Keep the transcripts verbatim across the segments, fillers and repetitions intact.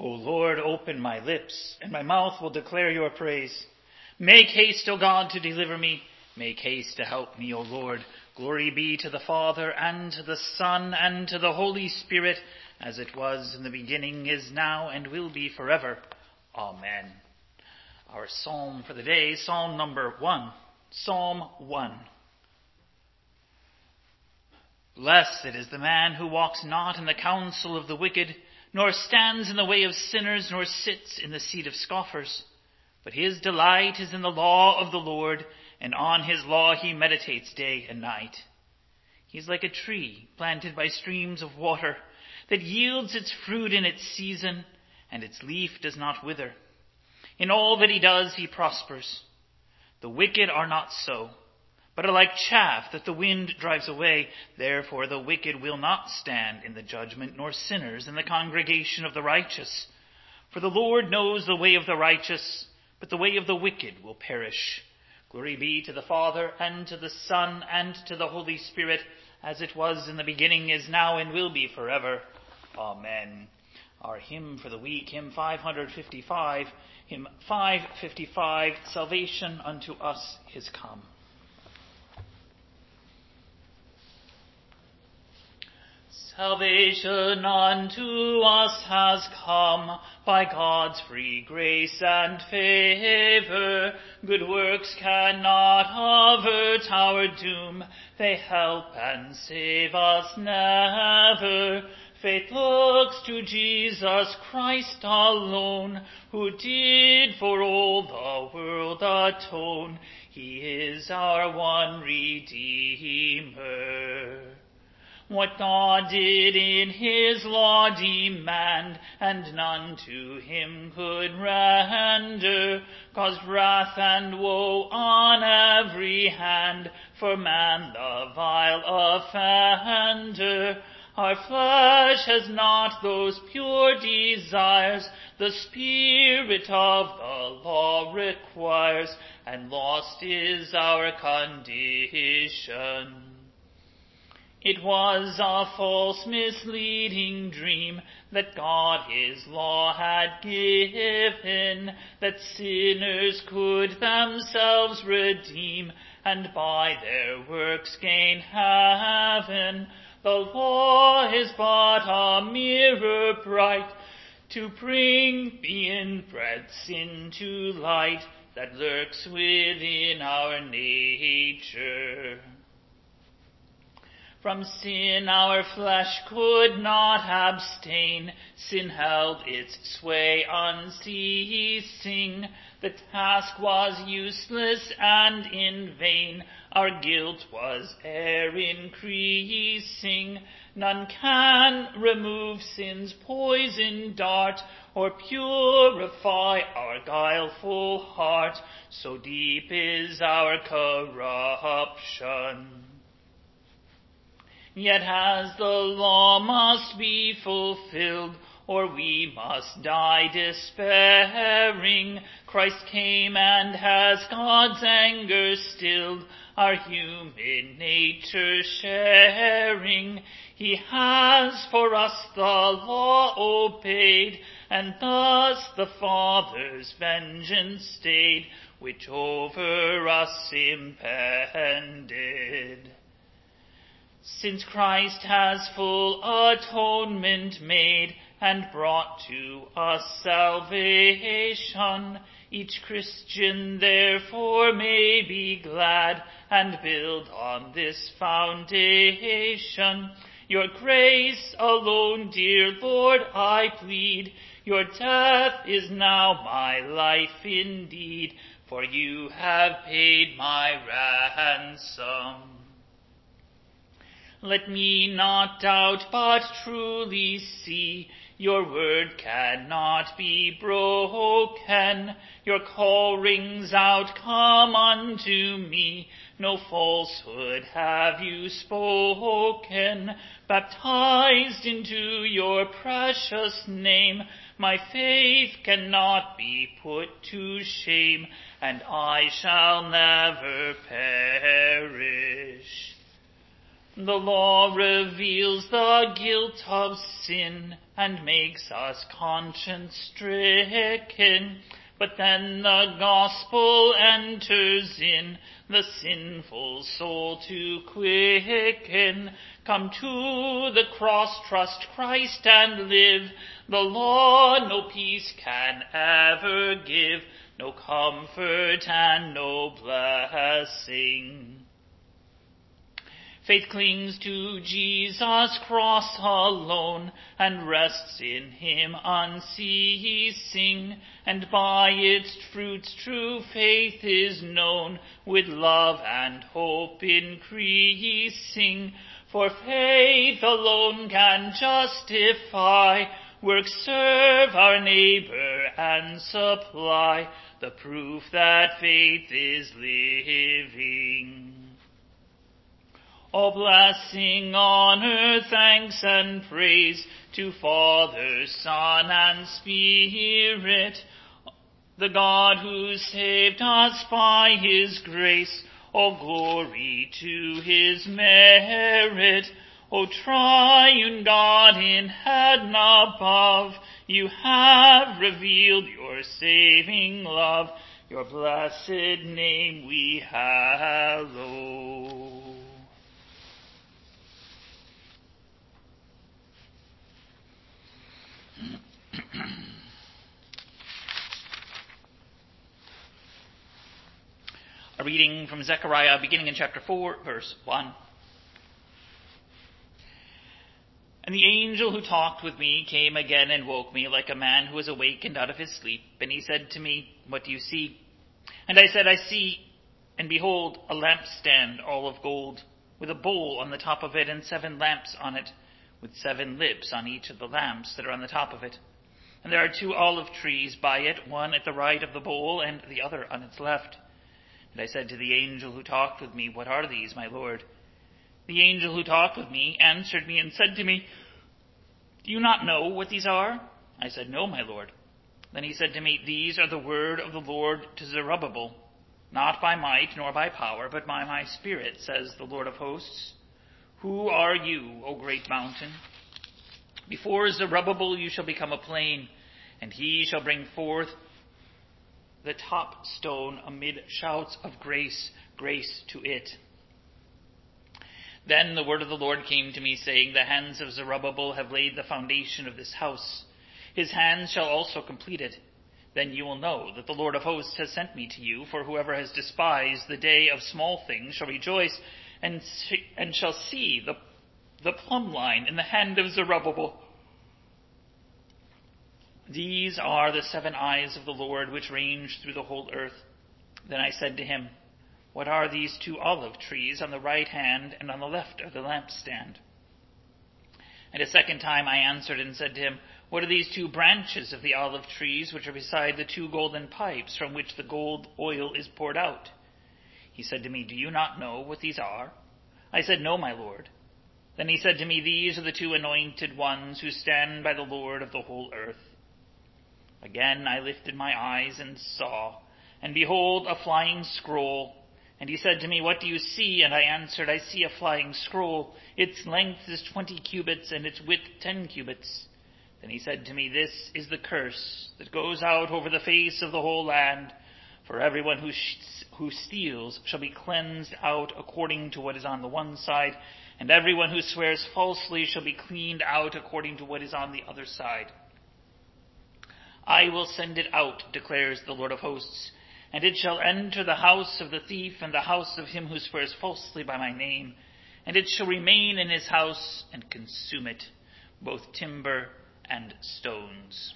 Lord, open my lips, and my mouth will declare your praise. Make haste, O God, to deliver me. Make haste to help me, O Lord. Glory be to the Father, and to the Son, and to the Holy Spirit, as it was in the beginning, is now, and will be forever. Amen. Our psalm for the day, Psalm number one. Psalm one. Blessed is the man who walks not in the counsel of the wicked, nor stands in the way of sinners, nor sits in the seat of scoffers. But his delight is in the law of the Lord, and on his law he meditates day and night. He is like a tree planted by streams of water, that yields its fruit in its season, and its leaf does not wither. In all that he does he prospers. The wicked are not so, but are like chaff that the wind drives away. Therefore the wicked will not stand in the judgment, nor sinners in the congregation of the righteous. For the Lord knows the way of the righteous, but the way of the wicked will perish. Glory be to the Father, and to the Son, and to the Holy Spirit, as it was in the beginning, is now, and will be forever. Amen. Our hymn for the week, hymn five fifty-five, hymn five fifty-five, Salvation unto us is come. Salvation unto us has come by God's free grace and favor. Good works cannot avert our doom. They help and save us never. Faith looks to Jesus Christ alone, who did for all the world atone. He is our one Redeemer. What God did in his law demand, and none to him could render, caused wrath and woe on every hand, for man the vile offender. Our flesh has not those pure desires the Spirit of the law requires, and lost is our condition. It was a false, misleading dream that God his law had given, that sinners could themselves redeem, and by their works gain heaven. The law is but a mirror bright, to bring the inbred sin to light, that lurks within our nature. From sin our flesh could not abstain. Sin held its sway unceasing. The task was useless and in vain. Our guilt was e'er increasing. None can remove sin's poison dart, or purify our guileful heart. So deep is our corruption. Yet as the law must be fulfilled, or we must die despairing, Christ came and has God's anger stilled, our human nature sharing. He has for us the law obeyed, and thus the Father's vengeance stayed, which over us impended. Since Christ has full atonement made, and brought to us salvation, each Christian therefore may be glad, and build on this foundation. Your grace alone, dear Lord, I plead. Your death is now my life indeed, for you have paid my ransom. Let me not doubt, but truly see, your word cannot be broken. Your call rings out, come unto me. No falsehood have you spoken. Baptized into your precious name, my faith cannot be put to shame, and I shall never perish. The law reveals the guilt of sin and makes us conscience-stricken. But then the gospel enters in, the sinful soul to quicken. Come to the cross, trust Christ and live. The law no peace can ever give, no comfort and no blessing. Faith clings to Jesus' cross alone, and rests in him unceasing, and by its fruits true faith is known, with love and hope increasing. For faith alone can justify, works serve our neighbor and supply, the proof that faith is living. All blessing, honor, thanks, and praise to Father, Son, and Spirit, the God who saved us by his grace. All glory to his merit. O triune God in heaven above, you have revealed your saving love. Your blessed name we hallow. A reading from Zechariah, beginning in chapter four, verse one. And the angel who talked with me came again and woke me like a man who is awakened out of his sleep. And he said to me, "What do you see?" And I said, "I see, and behold, a lampstand all of gold, with a bowl on the top of it, and seven lamps on it, with seven lips on each of the lamps that are on the top of it. And there are two olive trees by it, one at the right of the bowl, and the other on its left." And I said to the angel who talked with me, "What are these, my Lord?" The angel who talked with me answered me and said to me, "Do you not know what these are?" I said, "No, my Lord." Then he said to me, "These are the word of the Lord to Zerubbabel, not by might nor by power, but by my Spirit, says the Lord of hosts. Who are you, O great mountain? Before Zerubbabel you shall become a plain, and he shall bring forth the top stone amid shouts of grace, grace to it." Then the word of the Lord came to me, saying, "The hands of Zerubbabel have laid the foundation of this house. His hands shall also complete it. Then you will know that the Lord of hosts has sent me to you, for whoever has despised the day of small things shall rejoice and, see, and shall see the, the plumb line in the hand of Zerubbabel. These are the seven eyes of the Lord which range through the whole earth." Then I said to him, "What are these two olive trees on the right hand and on the left of the lampstand?" And a second time I answered and said to him, "What are these two branches of the olive trees which are beside the two golden pipes from which the gold oil is poured out?" He said to me, "Do you not know what these are?" I said, "No, my Lord." Then he said to me, "These are the two anointed ones who stand by the Lord of the whole earth." Again I lifted my eyes and saw, and behold, a flying scroll. And he said to me, "What do you see?" And I answered, "I see a flying scroll. Its length is twenty cubits, and its width ten cubits." Then he said to me, "This is the curse that goes out over the face of the whole land. For everyone who, sh- who steals shall be cleansed out according to what is on the one side, and everyone who swears falsely shall be cleaned out according to what is on the other side. I will send it out, declares the Lord of hosts, and it shall enter the house of the thief and the house of him who swears falsely by my name, and it shall remain in his house and consume it, both timber and stones."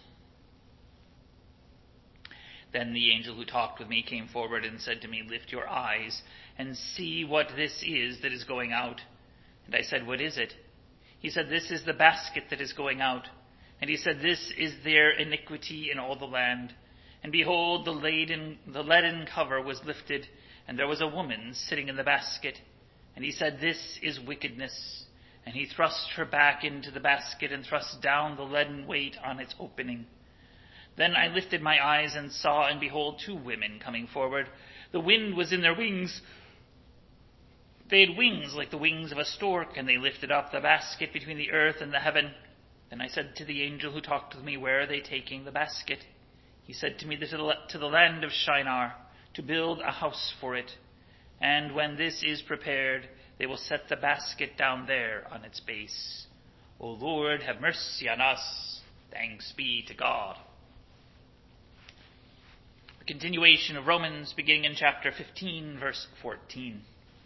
Then the angel who talked with me came forward and said to me, "Lift your eyes and see what this is that is going out." And I said, "What is it?" He said, "This is the basket that is going out." And he said, "This is their iniquity in all the land." And behold, the leaden, the leaden cover was lifted, and there was a woman sitting in the basket. And he said, "This is wickedness." And he thrust her back into the basket and thrust down the leaden weight on its opening. Then I lifted my eyes and saw, and behold, two women coming forward. The wind was in their wings. They had wings like the wings of a stork, and they lifted up the basket between the earth and the heaven. Then I said to the angel who talked with me, Where are they taking the basket? He said to me, To the land of Shinar, to build a house for it. And when this is prepared, they will set the basket down there on its base. O Lord, have mercy on us. Thanks be to God. A continuation of Romans, beginning in chapter fifteen, verse fourteen.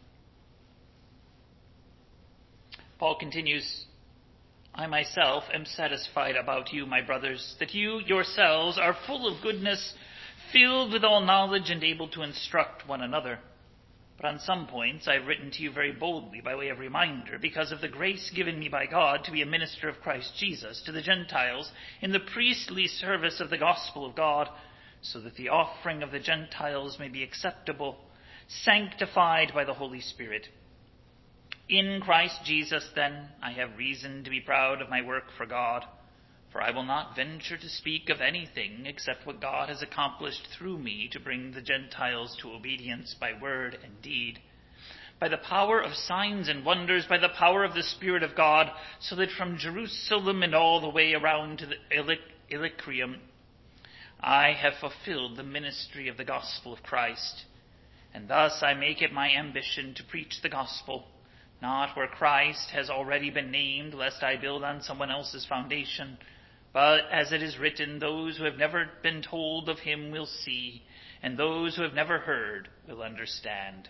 Paul continues, I myself am satisfied about you, my brothers, that you yourselves are full of goodness, filled with all knowledge, and able to instruct one another. But on some points I have written to you very boldly by way of reminder, because of the grace given me by God to be a minister of Christ Jesus to the Gentiles in the priestly service of the gospel of God, so that the offering of the Gentiles may be acceptable, sanctified by the Holy Spirit. In Christ Jesus, then, I have reason to be proud of my work for God, for I will not venture to speak of anything except what God has accomplished through me to bring the Gentiles to obedience by word and deed, by the power of signs and wonders, by the power of the Spirit of God, so that from Jerusalem and all the way around to the Illyricum, I have fulfilled the ministry of the gospel of Christ. And thus I make it my ambition to preach the gospel, not where Christ has already been named, lest I build on someone else's foundation. But as it is written, those who have never been told of him will see, and those who have never heard will understand.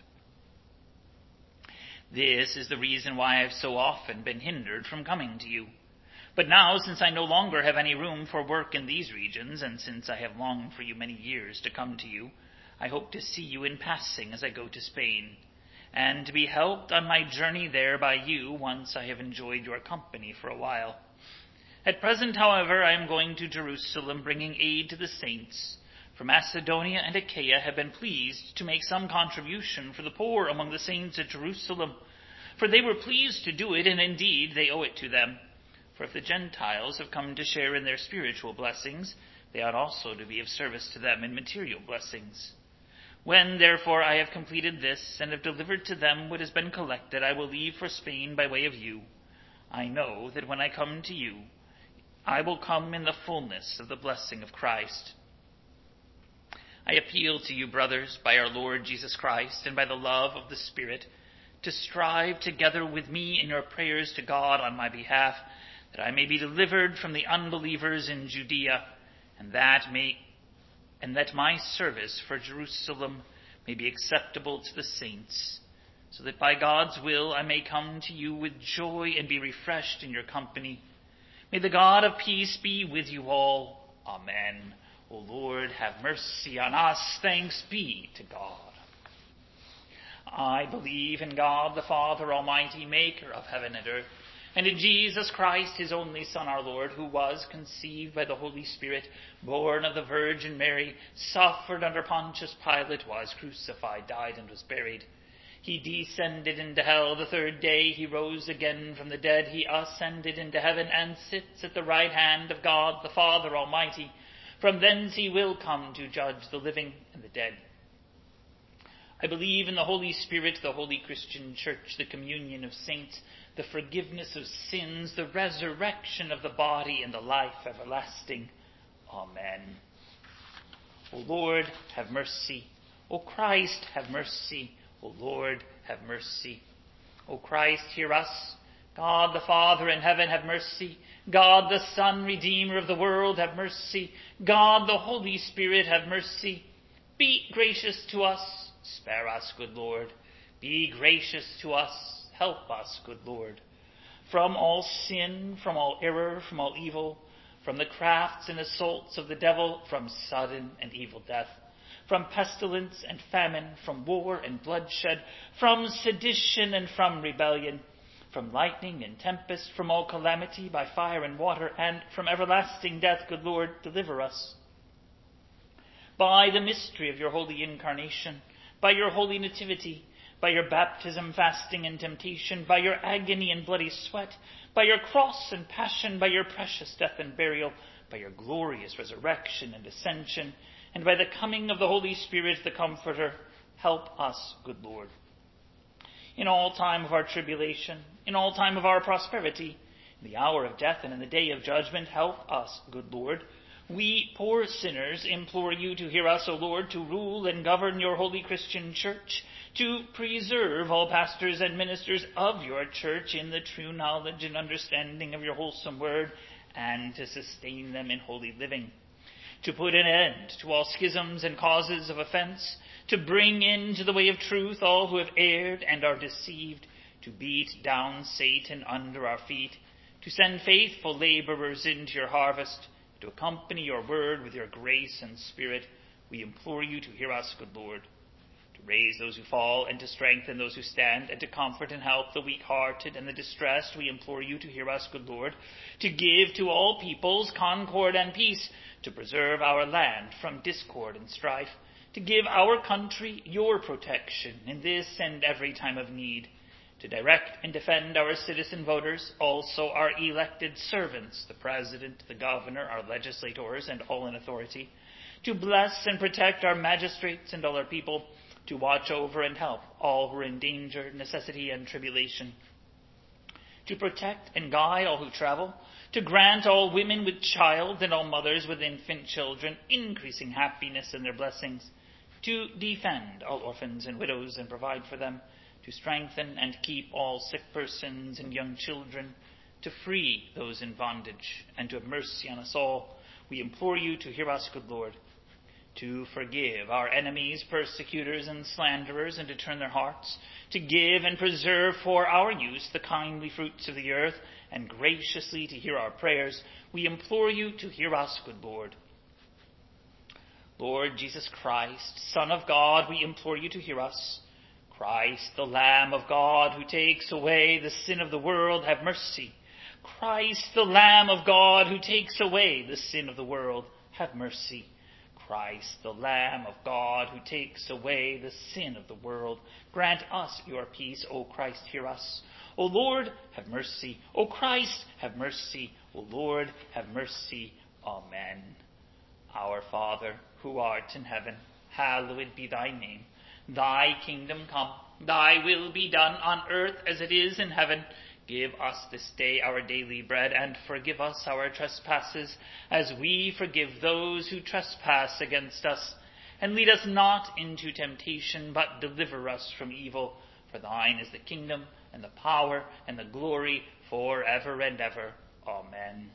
This is the reason why I have so often been hindered from coming to you. But now, since I no longer have any room for work in these regions, and since I have longed for you many years to come to you, I hope to see you in passing as I go to Spain, and to be helped on my journey there by you once I have enjoyed your company for a while. At present, however, I am going to Jerusalem, bringing aid to the saints. For Macedonia and Achaia have been pleased to make some contribution for the poor among the saints at Jerusalem, for they were pleased to do it, and indeed they owe it to them. For if the Gentiles have come to share in their spiritual blessings, they ought also to be of service to them in material blessings. When, therefore, I have completed this, and have delivered to them what has been collected, I will leave for Spain by way of you. I know that when I come to you, I will come in the fullness of the blessing of Christ. I appeal to you, brothers, by our Lord Jesus Christ, and by the love of the Spirit, to strive together with me in your prayers to God on my behalf, that I may be delivered from the unbelievers in Judea, and that may and that my service for Jerusalem may be acceptable to the saints, so that by God's will I may come to you with joy and be refreshed in your company. May the God of peace be with you all. Amen. O Lord, have mercy on us. Thanks be to God. I believe in God, the Father Almighty, maker of heaven and earth, and in Jesus Christ, his only Son, our Lord, who was conceived by the Holy Spirit, born of the Virgin Mary, suffered under Pontius Pilate, was crucified, died, and was buried. He descended into hell. The third day he rose again from the dead. He ascended into heaven and sits at the right hand of God, the Father Almighty. From thence he will come to judge the living and the dead. I believe in the Holy Spirit, the holy Christian Church, the communion of saints, the forgiveness of sins, the resurrection of the body, and the life everlasting. Amen. O Lord, have mercy. O Christ, have mercy. O Lord, have mercy. O Christ, hear us. God the Father in heaven, have mercy. God the Son, Redeemer of the world, have mercy. God the Holy Spirit, have mercy. Be gracious to us. Spare us, good Lord. Be gracious to us. Help us, good Lord. From all sin, from all error, from all evil, from the crafts and assaults of the devil, from sudden and evil death, from pestilence and famine, from war and bloodshed, from sedition and from rebellion, from lightning and tempest, from all calamity by fire and water, and from everlasting death, good Lord, deliver us. By the mystery of your holy incarnation, by your holy nativity, by your baptism, fasting, and temptation, by your agony and bloody sweat, by your cross and passion, by your precious death and burial, by your glorious resurrection and ascension, and by the coming of the Holy Spirit, the Comforter, help us, good Lord. in all time of our tribulation, in all time of our prosperity, in the hour of death and in the day of judgment. Help us, good Lord. We poor sinners implore you to hear us, O Lord, to rule and govern your holy Christian church, to preserve all pastors and ministers of your church in the true knowledge and understanding of your wholesome word, and to sustain them in holy living, to put an end to all schisms and causes of offense, to bring into the way of truth all who have erred and are deceived, to beat down Satan under our feet, to send faithful laborers into your harvest, to accompany your word with your grace and spirit. We implore you to hear us, good Lord, to raise those who fall and to strengthen those who stand, and to comfort and help the weak-hearted and the distressed. We implore you to hear us, good Lord, to give to all peoples concord and peace, to preserve our land from discord and strife, to give our country your protection in this and every time of need, to direct and defend our citizen voters, also our elected servants, the president, the governor, our legislators, and all in authority, to bless and protect our magistrates and all our people, to watch over and help all who are in danger, necessity, and tribulation, to protect and guide all who travel, to grant all women with child and all mothers with infant children increasing happiness in their blessings, to defend all orphans and widows and provide for them, to strengthen and keep all sick persons and young children, to free those in bondage, and to have mercy on us all. We implore you to hear us, good Lord, to forgive our enemies, persecutors, and slanderers, and to turn their hearts, to give and preserve for our use the kindly fruits of the earth, and graciously to hear our prayers. We implore you to hear us, good Lord. Lord Jesus Christ, Son of God, we implore you to hear us. Christ, the Lamb of God, who takes away the sin of the world, have mercy. Christ, the Lamb of God, who takes away the sin of the world, have mercy. Christ, the Lamb of God, who takes away the sin of the world, grant us your peace. O Christ, hear us. O Lord, have mercy. O Christ, have mercy. O Lord, have mercy. Amen. Our Father, who art in heaven, hallowed be thy name. Thy kingdom come, thy will be done on earth as it is in heaven. Give us this day our daily bread, and forgive us our trespasses, as we forgive those who trespass against us. And lead us not into temptation, but deliver us from evil. For thine is the kingdom, and the power, and the glory, forever and ever. Amen.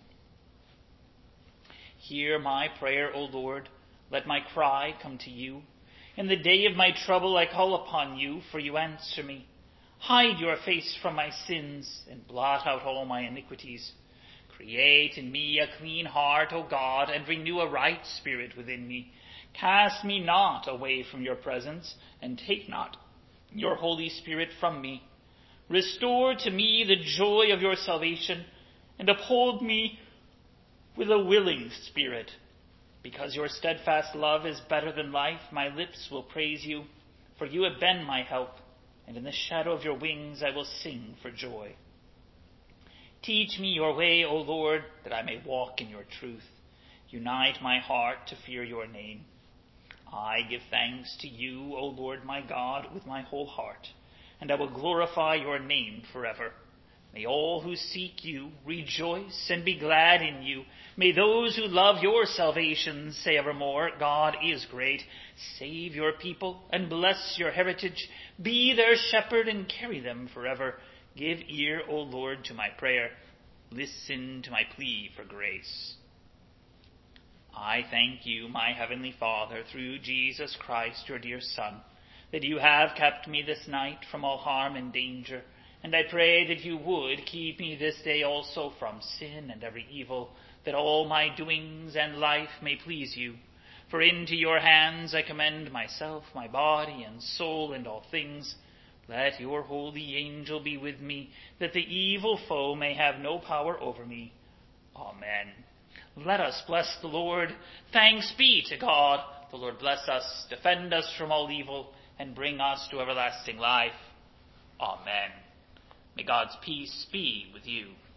Hear my prayer, O Lord. Let my cry come to you. In the day of my trouble I call upon you, for you answer me. Hide your face from my sins, and blot out all my iniquities. Create in me a clean heart, O God, and renew a right spirit within me. Cast me not away from your presence, and take not your Holy Spirit from me. Restore to me the joy of your salvation, and uphold me with a willing spirit. Because your steadfast love is better than life, my lips will praise you, for you have been my help, and in the shadow of your wings I will sing for joy. Teach me your way, O Lord, that I may walk in your truth. Unite my heart to fear your name. I give thanks to you, O Lord my God, with my whole heart, and I will glorify your name forever. May all who seek you rejoice and be glad in you. May those who love your salvation say evermore, God is great. Save your people and bless your heritage. Be their shepherd and carry them forever. Give ear, O Lord, to my prayer. Listen to my plea for grace. I thank you, my heavenly Father, through Jesus Christ, your dear Son, that you have kept me this night from all harm and danger. And I pray that you would keep me this day also from sin and every evil, that all my doings and life may please you. For into your hands I commend myself, my body and soul, and all things. Let your holy angel be with me, that the evil foe may have no power over me. Amen. Let us bless the Lord. Thanks be to God. The Lord bless us, defend us from all evil, and bring us to everlasting life. Amen. May God's peace be with you.